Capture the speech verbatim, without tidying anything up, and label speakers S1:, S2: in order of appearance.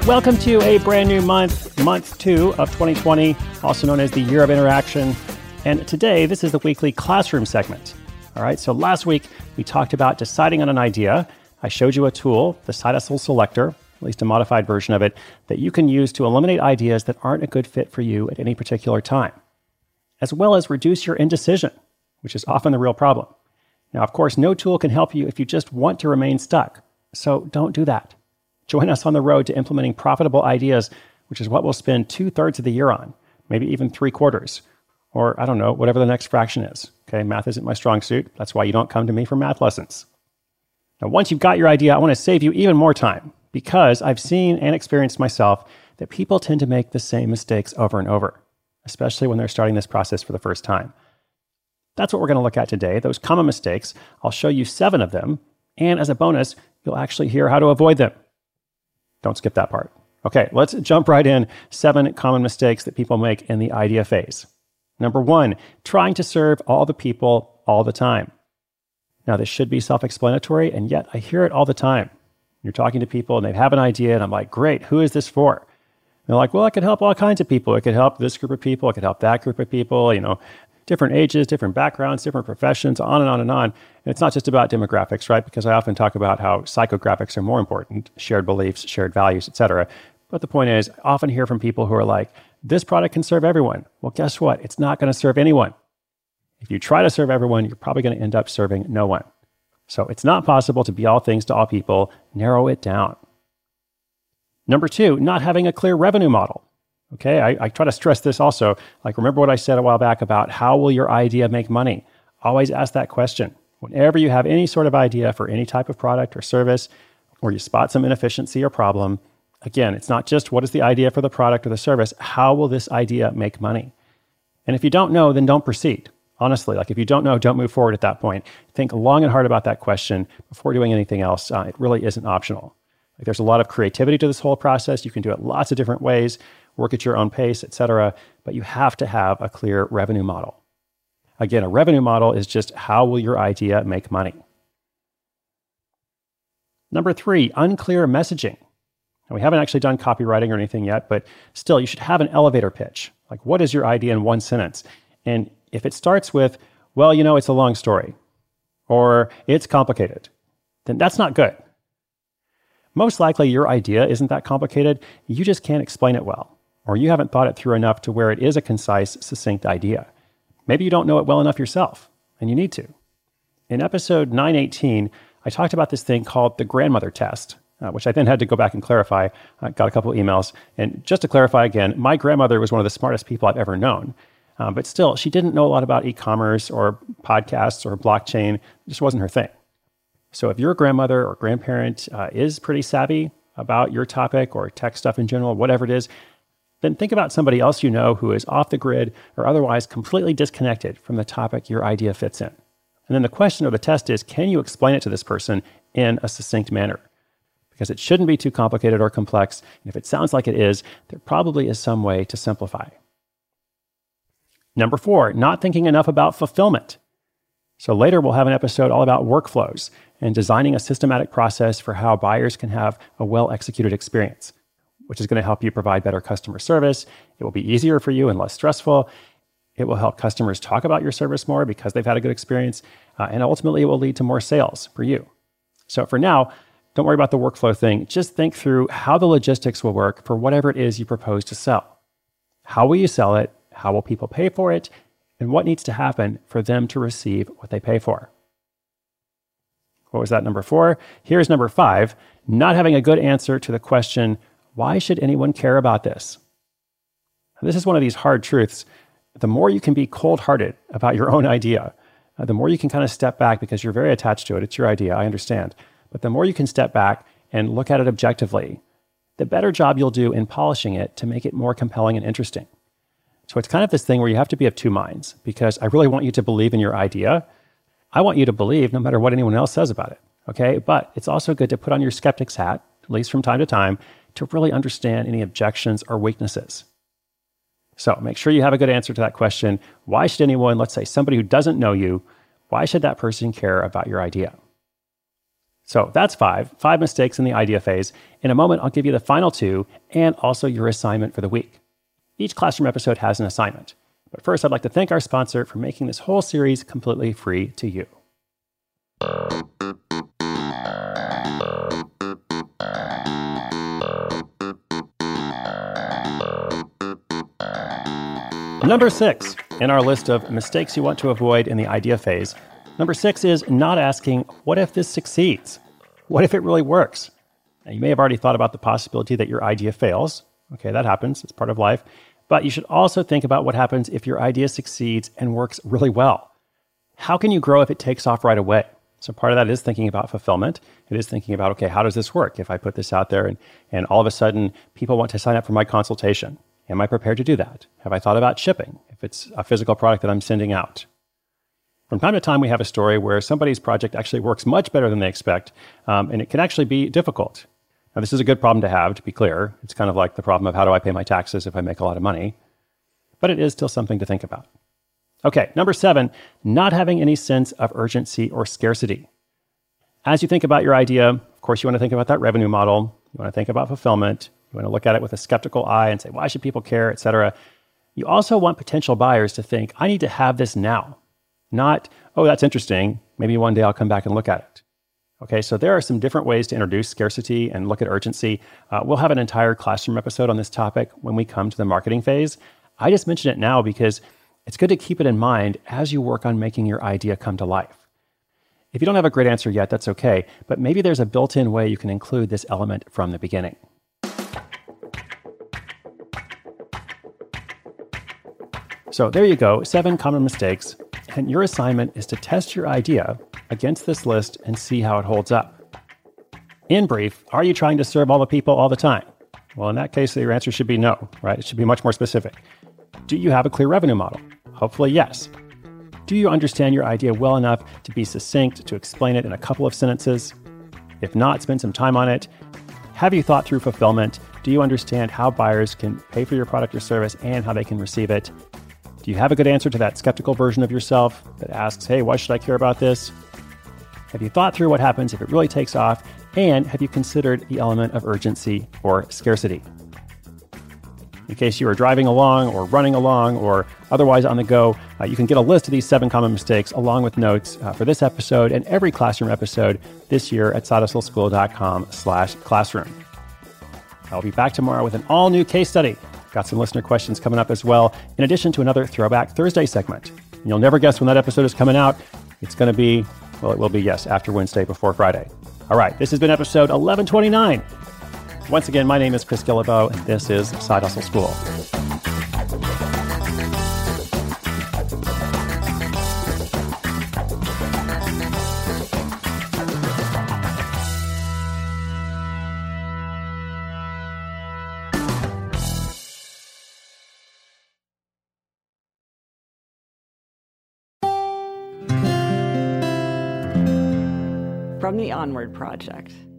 S1: Welcome to a brand new month, month two of twenty twenty, also known as the Year of Interaction. And today, this is the weekly classroom segment. All right, so last week, we talked about deciding on an idea. I showed you a tool, the Side Hustle Selector, at least a modified version of it, that you can use to eliminate ideas that aren't a good fit for you at any particular time, as well as reduce your indecision, which is often the real problem. Now, of course, no tool can help you if you just want to remain stuck. So don't do that. Join us on the road to implementing profitable ideas, which is what we'll spend two-thirds of the year on, maybe even three quarters, or I don't know, whatever the next fraction is. Okay, math isn't my strong suit. That's why you don't come to me for math lessons. Now, once you've got your idea, I want to save you even more time because I've seen and experienced myself that people tend to make the same mistakes over and over, especially when they're starting this process for the first time. That's what we're going to look at today, those common mistakes. I'll show you seven of them, and as a bonus, you'll actually hear how to avoid them. Don't skip that part. Okay, let's jump right in. Seven common mistakes that people make in the idea phase. Number one, trying to serve all the people all the time. Now, this should be self-explanatory, and yet I hear it all the time. You're talking to people, and they have an idea, and I'm like, great, who is this for? And they're like, well, it could help all kinds of people. It could help this group of people. It could help that group of people, you know, different ages, different backgrounds, different professions, on and on and on. And it's not just about demographics, right? Because I often talk about how psychographics are more important, shared beliefs, shared values, et cetera. But the point is, I often hear from people who are like, this product can serve everyone. Well, guess what? It's not going to serve anyone. If you try to serve everyone, you're probably going to end up serving no one. So it's not possible to be all things to all people. Narrow it down. Number two, not having a clear revenue model. Okay, I, I try to stress this also. Like, remember what I said a while back about how will your idea make money? Always ask that question. Whenever you have any sort of idea for any type of product or service, or you spot some inefficiency or problem, again, it's not just what is the idea for the product or the service, how will this idea make money? And if you don't know, then don't proceed. Honestly, like if you don't know, don't move forward at that point. Think long and hard about that question before doing anything else. Uh, it really isn't optional. Like, there's a lot of creativity to this whole process. You can do it lots of different ways, work at your own pace, et cetera. But you have to have a clear revenue model. Again, a revenue model is just how will your idea make money? Number three, unclear messaging. Now, we haven't actually done copywriting or anything yet, but still, you should have an elevator pitch. Like, what is your idea in one sentence? And if it starts with, well, you know, it's a long story, or it's complicated, then that's not good. Most likely, your idea isn't that complicated. You just can't explain it well, or you haven't thought it through enough to where it is a concise, succinct idea. Maybe you don't know it well enough yourself, and you need to. In episode nine eighteen, I talked about this thing called the grandmother test, uh, which I then had to go back and clarify. I got a couple of emails. And just to clarify again, my grandmother was one of the smartest people I've ever known. Uh, but still, she didn't know a lot about e-commerce or podcasts or blockchain. It just wasn't her thing. So if your grandmother or grandparent uh, is pretty savvy about your topic or tech stuff in general, whatever it is, then think about somebody else you know who is off the grid or otherwise completely disconnected from the topic your idea fits in. And then the question or the test is, can you explain it to this person in a succinct manner? Because it shouldn't be too complicated or complex. And if it sounds like it is, there probably is some way to simplify. Number four, not thinking enough about fulfillment. So later we'll have an episode all about workflows and designing a systematic process for how buyers can have a well-executed experience, which is going to help you provide better customer service. It will be easier for you and less stressful. It will help customers talk about your service more because they've had a good experience. Uh, and ultimately, it will lead to more sales for you. So for now, don't worry about the workflow thing. Just think through how the logistics will work for whatever it is you propose to sell. How will you sell it? How will people pay for it? And what needs to happen for them to receive what they pay for? What was that, number four? Here's number five, not having a good answer to the question, why should anyone care about this? This is one of these hard truths. The more you can be cold-hearted about your own idea, uh, the more you can kind of step back because you're very attached to it. It's your idea, I understand. But the more you can step back and look at it objectively, the better job you'll do in polishing it to make it more compelling and interesting. So it's kind of this thing where you have to be of two minds, because I really want you to believe in your idea. I want you to believe no matter what anyone else says about it, okay? But it's also good to put on your skeptic's hat, at least from time to time, to really understand any objections or weaknesses. So make sure you have a good answer to that question. Why should anyone, let's say somebody who doesn't know you, why should that person care about your idea? So that's five, five mistakes in the idea phase. In a moment, I'll give you the final two and also your assignment for the week. Each classroom episode has an assignment. But first, I'd like to thank our sponsor for making this whole series completely free to you. Number six in our list of mistakes you want to avoid in the idea phase. Number six is not asking, what if this succeeds? What if it really works? Now, you may have already thought about the possibility that your idea fails. Okay, that happens. It's part of life. But you should also think about what happens if your idea succeeds and works really well. How can you grow if it takes off right away? So part of that is thinking about fulfillment. It is thinking about, okay, how does this work? If I put this out there and, and all of a sudden people want to sign up for my consultation, am I prepared to do that? Have I thought about shipping if it's a physical product that I'm sending out? From time to time, we have a story where somebody's project actually works much better than they expect, um, and it can actually be difficult. Now, this is a good problem to have, to be clear. It's kind of like the problem of how do I pay my taxes if I make a lot of money? But it is still something to think about. Okay, number seven, not having any sense of urgency or scarcity. As you think about your idea, of course, you want to think about that revenue model. You want to think about fulfillment. You want to look at it with a skeptical eye and say, why should people care, et cetera. You also want potential buyers to think, I need to have this now. Not, oh, that's interesting. Maybe one day I'll come back and look at it. Okay, so there are some different ways to introduce scarcity and look at urgency. Uh, we'll have an entire classroom episode on this topic when we come to the marketing phase. I just mention it now because it's good to keep it in mind as you work on making your idea come to life. If you don't have a great answer yet, that's okay, but maybe there's a built-in way you can include this element from the beginning. So there you go, seven common mistakes. And your assignment is to test your idea against this list and see how it holds up. In brief, are you trying to serve all the people all the time? Well, in that case, your answer should be no, right? It should be much more specific. Do you have a clear revenue model? Hopefully, yes. Do you understand your idea well enough to be succinct, to explain it in a couple of sentences? If not, spend some time on it. Have you thought through fulfillment? Do you understand how buyers can pay for your product or service and how they can receive it? Do you have a good answer to that skeptical version of yourself that asks, hey, why should I care about this? Have you thought through what happens if it really takes off? And have you considered the element of urgency or scarcity? In case you are driving along or running along or otherwise on the go, uh, you can get a list of these seven common mistakes along with notes uh, for this episode and every classroom episode this year at side hustle school dot com slash classroom. I'll be back tomorrow with an all-new case study. Got some listener questions coming up as well, in addition to another Throwback Thursday segment. And you'll never guess when that episode is coming out. It's going to be, well, it will be, yes, after Wednesday, before Friday. All right, this has been episode eleven twenty-nine. Once again, my name is Chris Guillebeau, and this is Side Hustle School.
S2: From the Onward Project.